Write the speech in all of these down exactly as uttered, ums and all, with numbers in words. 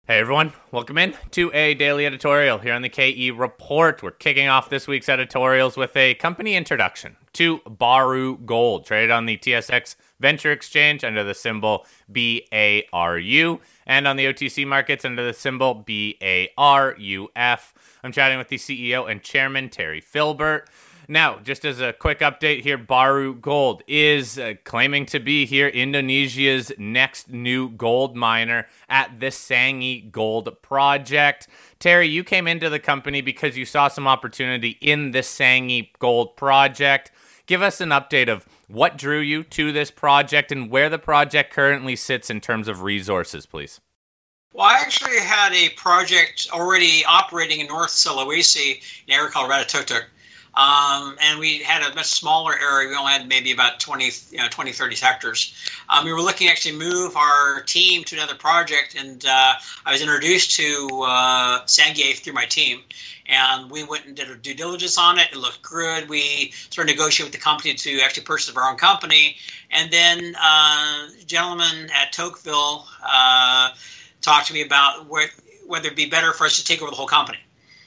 Hey everyone, welcome in to a daily editorial here on the K E Report. We're kicking off this week's editorials with a company introduction to Baru Gold, traded on the T S X Venture Exchange under the symbol B A R U, and on the O T C markets under the symbol B A R U F. I'm chatting with the C E O and chairman, Terry Filbert. Now, just as a quick update here, Baru Gold is uh, claiming to be here Indonesia's next new gold miner at the Sanghi Gold Project. Terry, you came into the company because you saw some opportunity in the Sanghi Gold Project. Give us an update of what drew you to this project and where the project currently sits in terms of resources, please. Well, I actually had a project already operating in North Sulawesi, in an area called Ratatuk. Um, and we had a much smaller area. We only had maybe about twenty, you know, twenty, thirty hectares. Um, we were looking to actually move our team to another project, and uh, I was introduced to uh, Sanghi through my team. And we went and did a due diligence on it. It looked good. We started negotiating with the company to actually purchase our own company. And then uh, gentlemen at Tocqueville uh, talked to me about where, whether it'd be better for us to take over the whole company.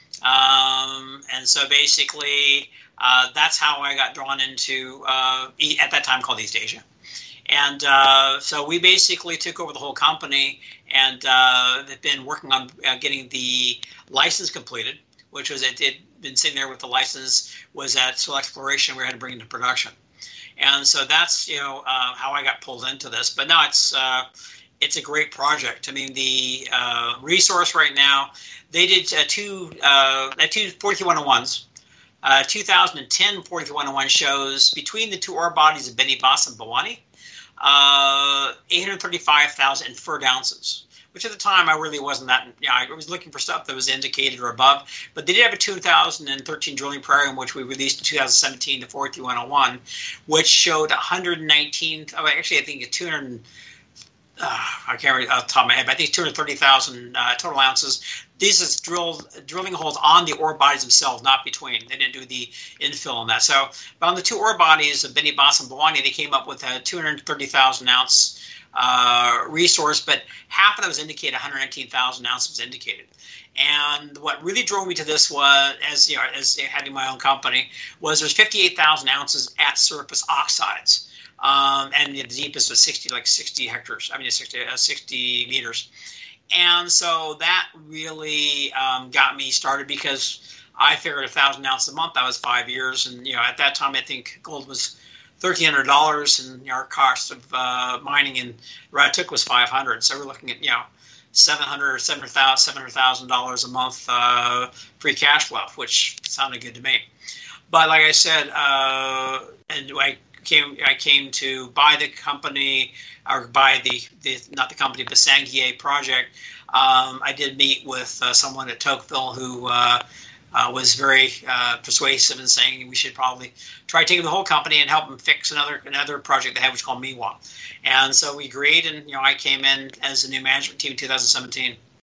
Um, and so basically, uh, that's how I got drawn into, uh, at that time called East Asia. And uh, so we basically took over the whole company and uh, have been working on uh, getting the license completed, which was it had been sitting there with the license, was at Soul Exploration. We had to bring it into production. And so that's, you know, uh, how I got pulled into this. But now it's, uh, it's a great project. I mean, the uh, resource right now, they did uh, two uh, two forty-three one oh ones. Uh, two thousand ten forty-three one oh one shows between the two ore bodies of Beni Bas and Bawani, uh, eight hundred thirty-five thousand inferred ounces, which at the time I really wasn't that, you know, I was looking for stuff that was indicated or above. But they did have a two thousand thirteen drilling program, which we released in two thousand seventeen, the forty-three one oh one, which showed one hundred nineteen, oh, actually I think two hundred, uh, I can't remember off the top of my head, but I think two hundred thirty thousand uh, total ounces. These is drilled, drilling holes on the ore bodies themselves, not between. They didn't do the infill on that. So but on the two ore bodies of Beni Bas and Bawani, they came up with a two hundred thirty thousand ounce uh, resource, but half of that was indicated, one hundred nineteen thousand ounces was indicated. And what really drove me to this was, as you know, as having my own company, was there's fifty-eight thousand ounces at surface oxides. Um, and the deepest was sixty, like sixty hectares. I mean, sixty, uh, sixty meters. And so that really um, got me started because I figured a thousand ounces a month. That was five years, and you know, at that time, I think gold was thirteen hundred dollars, and you know, our cost of uh, mining in Ratatuk was five hundred. So we're looking at you know, seven hundred, seven hundred thousand dollars a month uh, free cash flow, which sounded good to me. But like I said, uh, and I came, I came to buy the company. Or buy the, the not the company, but Sanghi project. Um, I did meet with uh, someone at Tocqueville who uh, uh, was very uh, persuasive in saying we should probably try taking the whole company and help them fix another another project they have, which is called Miwa. And so we agreed, and you know I came in as the new management team in two thousand seventeen.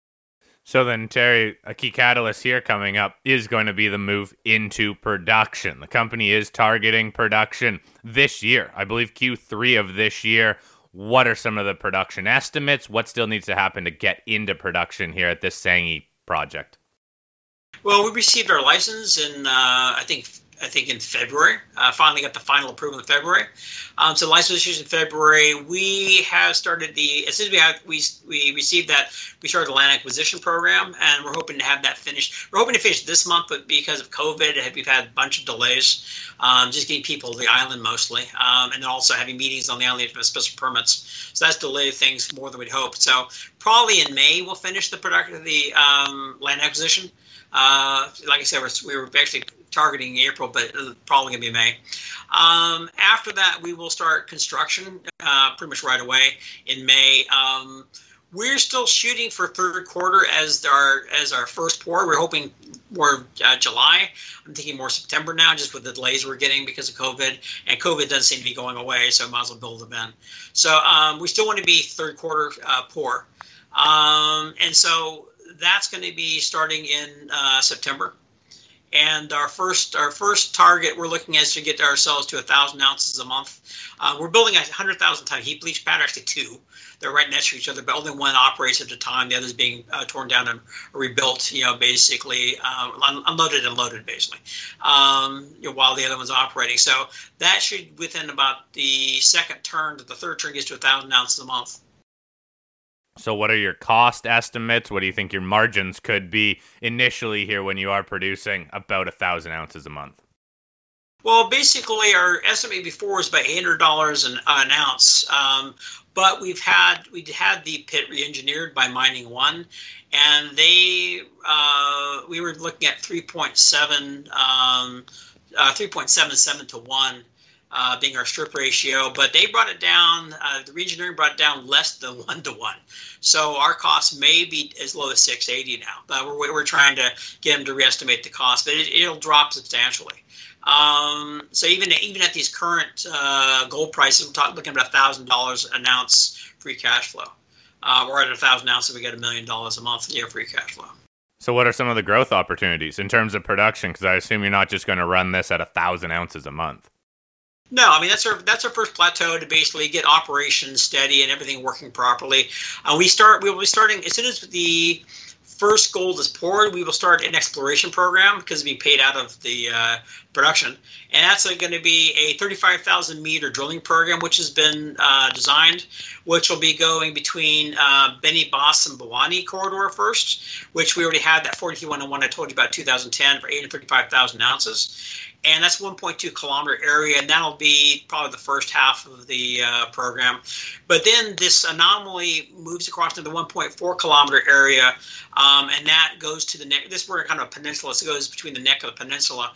So then, Terry, a key catalyst here coming up is going to be the move into production. The company is targeting production this year. I believe Q three of this year. What are some of the production estimates? What still needs to happen to get into production here at this Sanghi project? Well, we received our license in, uh, I think, I think in February. Uh, finally got the final approval in February. Um, so license issues in February. We have started the, as soon as we have, we we received that, we started the land acquisition program, and we're hoping to have that finished. We're hoping to finish this month, but because of COVID, we've had a bunch of delays, um, just getting people to the island mostly, um, and then also having meetings on the island for special permits. So that's delayed things more than we'd hoped. So probably in May we'll finish the product, the um, land acquisition. Uh, like I said, we're, we were actually targeting April, but it's probably going to be May. Um, after that, we will start construction uh, pretty much right away in May. Um, we're still shooting for third quarter as our as our first pour. We're hoping more uh, July. I'm thinking more September now, just with the delays we're getting because of COVID. And COVID doesn't seem to be going away, so might as well build them in. So um, we still want to be third quarter uh, pour. Um, and so that's going to be starting in uh, September. And our first our first target we're looking at is to get ourselves to a thousand ounces a month. Uh, we're building a hundred thousand ton heap leach pad, actually two. They're right next to each other, but only one operates at a time. The other's being uh, torn down and rebuilt. You know, basically uh, un- unloaded and loaded, basically, um, you know, while the other one's operating. So that should, within about the second turn to the third turn, gets to a thousand ounces a month. So what are your cost estimates? What do you think your margins could be initially here when you are producing about a thousand ounces a month? Well, basically, our estimate before was about eight hundred dollars an, an ounce, um, but we've had we had the pit re-engineered by Mining One, and they uh, we were looking at three point seven um, uh, three point seven seven to one. Uh, being our strip ratio, but they brought it down, uh, the re-engineering brought it down less than one to one. So our cost may be as low as six eighty now. Uh, we're, we're trying to get them to re-estimate the cost, but it, it'll drop substantially. Um, so even even at these current uh, gold prices, we're talking looking at about one thousand dollars an ounce free cash flow. Uh, we're at one thousand ounces, we get a million dollars a month year free cash flow. So what are some of the growth opportunities in terms of production? Because I assume you're not just going to run this at one thousand ounces a month. No, I mean, that's our that's our first plateau to basically get operations steady and everything working properly. Uh, we start we will be starting as soon as the first gold is poured. We will start an exploration program because it'll be paid out of the uh, production, and that's uh, going to be a thirty-five thousand meter drilling program, which has been uh, designed, which will be going between uh, Beni Bas and Bawani corridor first, which we already had that forty-three one oh one I told you about two thousand ten for eight hundred thirty-five thousand ounces. And that's one point two kilometer area, and that'll be probably the first half of the uh, program. But then this anomaly moves across to the one point four kilometer area, um, and that goes to the neck. This is where kind of a peninsula, so it goes between the neck of the peninsula.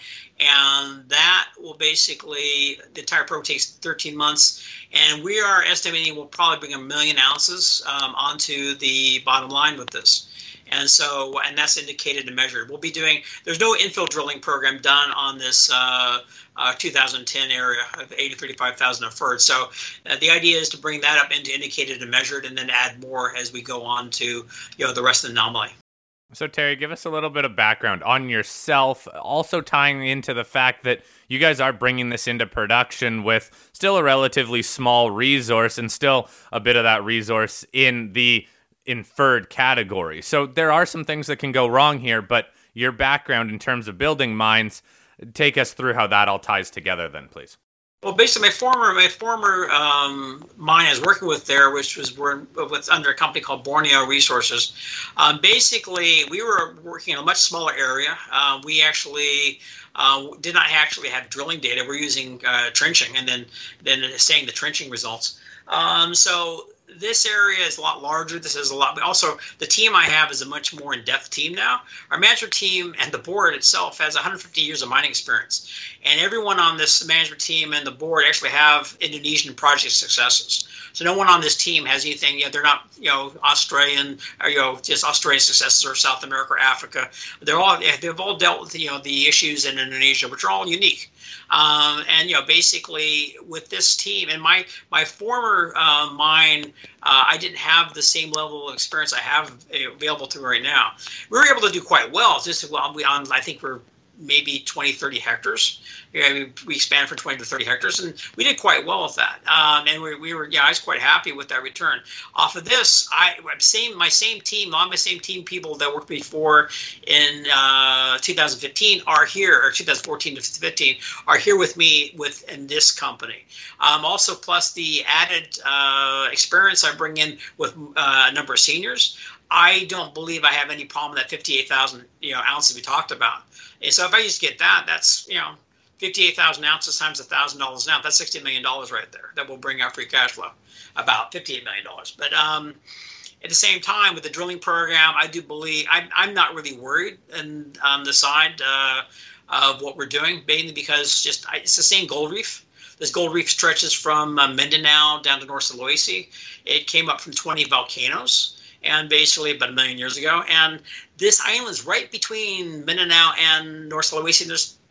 And that will basically, the entire program takes thirteen months, and we are estimating we'll probably bring a million ounces um, onto the bottom line with this. And so, and that's indicated and measured. We'll be doing, there's no infill drilling program done on this uh, uh, two thousand ten area of eight hundred thirty-five thousand inferred. So uh, the idea is to bring that up into indicated and measured and then add more as we go on to, you know, the rest of the anomaly. So Terry, give us a little bit of background on yourself, also tying into the fact that you guys are bringing this into production with still a relatively small resource and still a bit of that resource in the inferred category. So there are some things that can go wrong here, but your background in terms of building mines, take us through how that all ties together then, please. Well, basically, my former my former um, mine I was working with there, which was with under a company called Borneo Resources. Um, basically, we were working in a much smaller area. Uh, we actually uh, did not actually have drilling data. We're using uh, trenching and then then saying the trenching results. Um, so this area is a lot larger. This is a lot. But also, the team I have is a much more in-depth team now. Our management team and the board itself has one hundred fifty years of mining experience. And everyone on this management team and the board actually have Indonesian project successes. So no one on this team has anything, you know, they're not, you know, Australian or, you know, just Australian successes or South America or Africa. They're all, they've all dealt with, you know, the issues in Indonesia, which are all unique. Um, and, you know, basically with this team and my, my former uh, mine, uh, I didn't have the same level of experience I have available to me right now. We were able to do quite well. It's just, well, we, um, I think we're maybe twenty, thirty hectares. Yeah, we, we expanded from twenty to thirty hectares, and we did quite well with that. Um, and we, we were, yeah, I was quite happy with that return. Off of this, I same my same team, all my same team people that worked before in uh, two thousand fifteen are here, or two thousand fourteen to fifteen are here with me with in this company. Um, also, plus the added uh, experience I bring in with uh, a number of seniors. I don't believe I have any problem with that fifty-eight thousand, you know, ounces we talked about. And so if I just get that, that's, you know, fifty-eight thousand ounces times one thousand dollars an ounce. That's sixty million dollars right there. That will bring our free cash flow, about fifty-eight million dollars. But um, at the same time, with the drilling program, I do believe, I'm, I'm not really worried and, on the side uh, of what we're doing, mainly because just I, it's the same gold reef. This gold reef stretches from uh, Mindanao down to North Sulawesi. It came up from twenty volcanoes. And basically about a million years ago. And this island's right between Mindanao and North Sulawesi. There's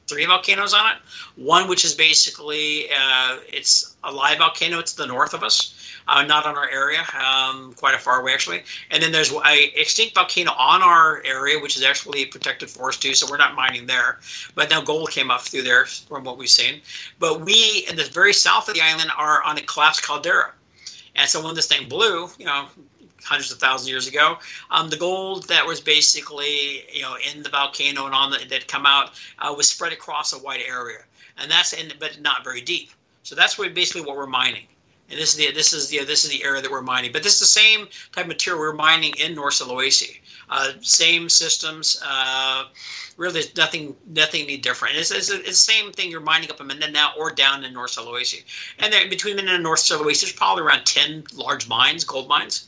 three volcanoes on it. One, which is basically, uh, it's a live volcano. It's to the north of us, uh, not on our area, um, quite a far away actually. And then there's a extinct volcano on our area, which is actually protected forest too, so we're not mining there. But now gold came up through there from what we've seen. But we, in the very south of the island, are on a collapsed caldera. And so when this thing blew, you know, hundreds of thousands of years ago, um, the gold that was basically, you know, in the volcano and on the, that come out uh, was spread across a wide area, and that's in, but not very deep. So that's what basically what we're mining, and this is the this is the this is the area that we're mining. But this is the same type of material we're mining in North Sulawesi. Uh, same systems. Uh, really, there's nothing nothing any different. It's, it's, it's the same thing you're mining up in Mindanao or down in North Sulawesi. And then between Mindanao and North Sulawesi, there's probably around ten large mines, gold mines.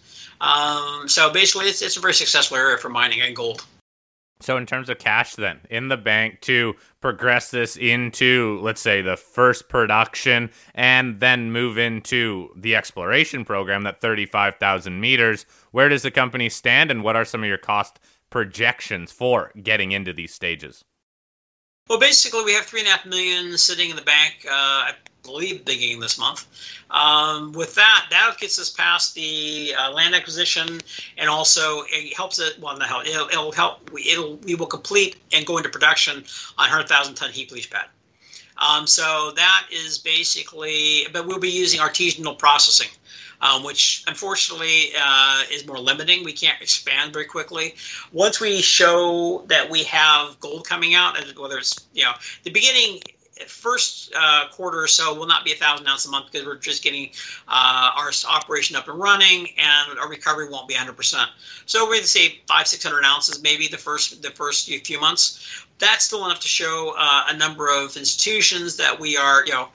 Um, so basically, it's, it's a very successful area for mining and gold. So in terms of cash then, in the bank to progress this into, let's say, the first production and then move into the exploration program, that thirty-five thousand meters, where does the company stand and what are some of your cost projections for getting into these stages? Well, basically, we have three and a half million sitting in the bank, uh, I believe, beginning this month. Um, with that, that gets us past the uh, land acquisition, and also it helps it. Well, not help. It'll, it'll help. It'll we will complete and go into production on one hundred thousand ton heap leach pad. Um, so that is basically, but we'll be using artisanal processing, um, which unfortunately uh, is more limiting. We can't expand very quickly. Once we show that we have gold coming out, whether it's, you know, the beginning, first uh, quarter or so will not be a thousand ounces a month because we're just getting uh, our operation up and running, and our recovery won't be one hundred percent. So we're going to say five, six hundred ounces maybe the first the first few months. That's still enough to show uh, a number of institutions that we are, you know,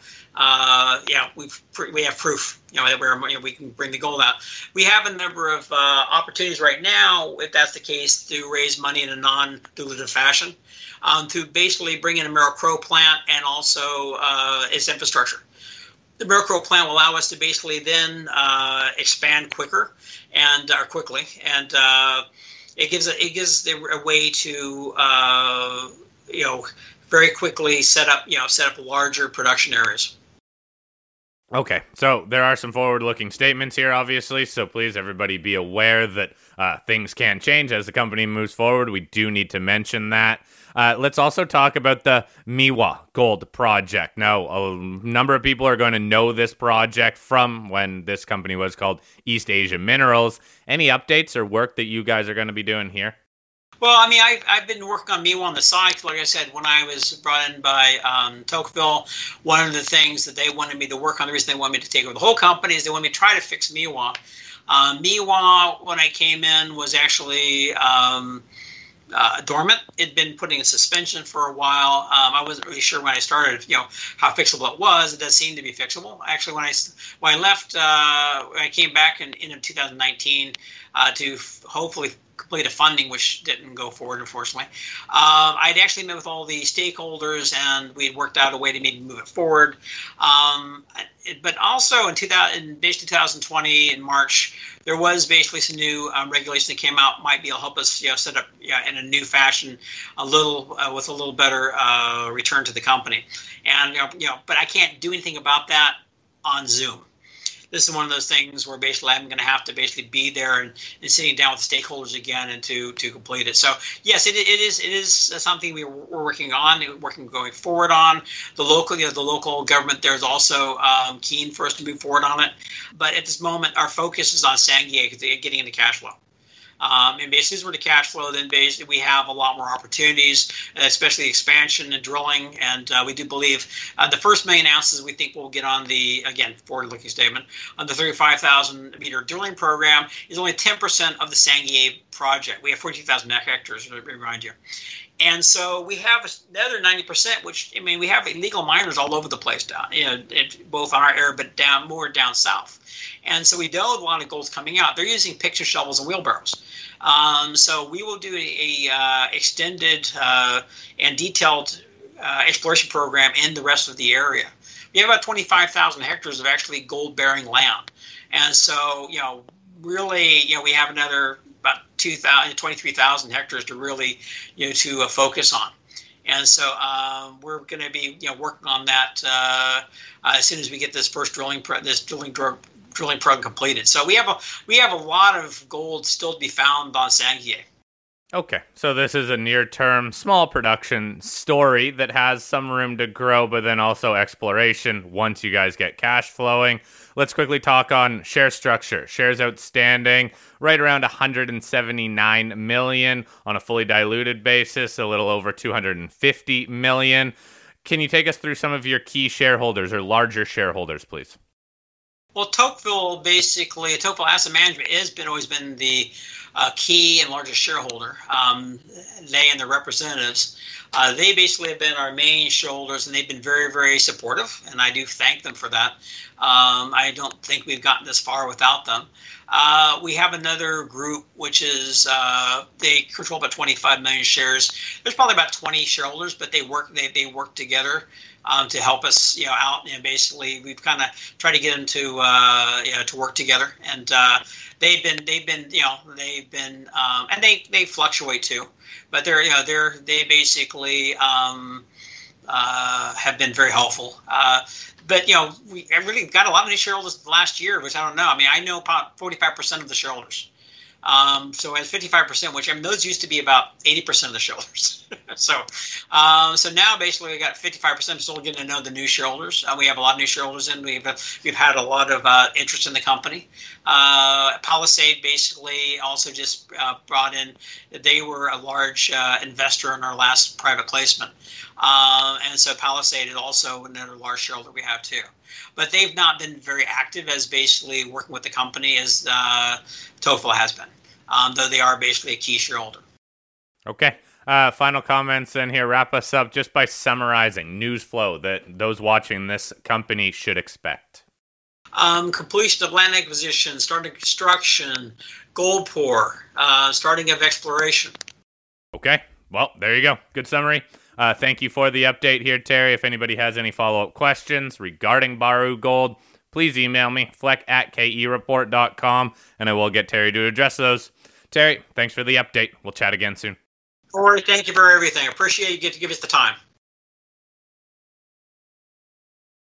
uh, yeah, we've we have proof, you know, that we're, you know, we can bring the gold out. We have a number of uh, opportunities right now, if that's the case, to raise money in a non-dilutive fashion, um, to basically bring in a Merrill-Crowe plant and also uh, its infrastructure. The Merrill-Crowe plant will allow us to basically then uh, expand quicker and uh, quickly, and uh, it gives a, it gives a, a way to uh, you know, very quickly set up you know set up larger production areas. Okay, so there are some forward-looking statements here, obviously, so please, everybody, be aware that uh, things can change as the company moves forward. We do need to mention that. Uh, let's also talk about the Miwa Gold Project. Now, a number of people are going to know this project from when this company was called East Asia Minerals. Any updates or work that you guys are going to be doing here? Well, I mean, I've, I've been working on Miwa on the side. Like I said, when I was brought in by um, Tocqueville, one of the things that they wanted me to work on, the reason they wanted me to take over the whole company, is they wanted me to try to fix Miwa. Um, Miwa, when I came in, was actually um, uh, dormant. It had been putting in suspension for a while. Um, I wasn't really sure when I started, you know, how fixable it was. It does seem to be fixable. Actually, when I when I left, uh, when I came back in, in two thousand nineteen uh, to f- hopefully complete a funding, which didn't go forward, unfortunately. Um, I'd actually met with all the stakeholders, and we had worked out a way to maybe move it forward. Um, it, but also in, two thousand, in basically twenty twenty, in March, there was basically some new um, regulation that came out, might be able to help us, you know, set up yeah, in a new fashion, a little uh, with a little better uh, return to the company. And you know, you know, but I can't do anything about that on Zoom. This is one of those things where basically I'm going to have to basically be there and, and sitting down with the stakeholders again and to to complete it. So yes, it, it is it is something we we're working on, working going forward on. The local you know, the local government there is also um, keen for us to move forward on it. But at this moment, our focus is on Sangihe getting into cash flow. Um, and basically, as we're to cash flow, then basically we have a lot more opportunities, especially expansion and drilling. And uh, we do believe uh, the first million ounces we think we'll get on the, again, forward-looking statement, on the thirty-five thousand meter drilling program is only ten percent of the Sangihe project. We have fourteen thousand hectares, to remind you. And so we have another ninety percent, which, I mean, we have illegal miners all over the place down, you know, it, both on our area, but down more down south. And so we know a lot of gold's coming out. They're using picture shovels and wheelbarrows. Um, so we will do a, a uh, extended uh, and detailed uh, exploration program in the rest of the area. We have about twenty-five thousand hectares of actually gold-bearing land. And so, you know, really, you know, we have another about two thousand, twenty-three thousand hectares to really, you know, to uh, focus on. And so um, we're going to be, you know, working on that uh, uh, as soon as we get this first drilling pro- this drilling dr- drilling program completed. So we have a we have a lot of gold still to be found on Sangier. Okay, so this is a near-term, small production story that has some room to grow, but then also exploration once you guys get cash flowing. Let's quickly talk on share structure. Shares outstanding, right around one hundred seventy-nine million on a fully diluted basis, a little over two hundred fifty million. Can you take us through some of your key shareholders or larger shareholders, please? Well, Tocqueville basically, Tocqueville Asset Management has been always been the uh, key and largest shareholder. Um, they and their representatives, uh, they basically have been our main shareholders, and they've been very, very supportive. And I do thank them for that. Um, I don't think we've gotten this far without them. Uh, we have another group, which is uh, they control about twenty-five million shares. There's probably about twenty shareholders, but they work they they work together um, to help us, you know, out. And basically, we've kind of tried to get them to uh, you know, to work together. And uh, they've been they've been you know they've been um, and they they fluctuate too, but they're you know they're they basically um, uh, have been very helpful. Uh, But, you know, we really got a lot of new shareholders last year, which I don't know. I mean, I know about forty-five percent of the shareholders. Um, so at fifty-five percent, which I mean, those used to be about eighty percent of the shareholders. so um, so now basically we got fifty-five percent still getting to know the new shareholders. Uh, we have a lot of new shareholders in. We've, we've had a lot of uh, interest in the company. Uh, Palisade basically also just uh, brought in, they were a large uh, investor in our last private placement. Uh, and so Palisade is also another large shareholder we have too. But they've not been very active as basically working with the company as uh, Tocqueville has been, um, though they are basically a key shareholder. Okay. Uh, final comments in here. Wrap us up just by summarizing news flow that those watching this company should expect. Um, completion of land acquisition, starting construction, gold pour, uh, starting of exploration. Okay. Well, there you go. Good summary. Uh, thank you for the update here, Terry. If anybody has any follow-up questions regarding Baru Gold, please email me, fleck at k e report dot com, and I will get Terry to address those. Terry, thanks for the update. We'll chat again soon. Corey, thank you for everything. I appreciate you get to give us the time.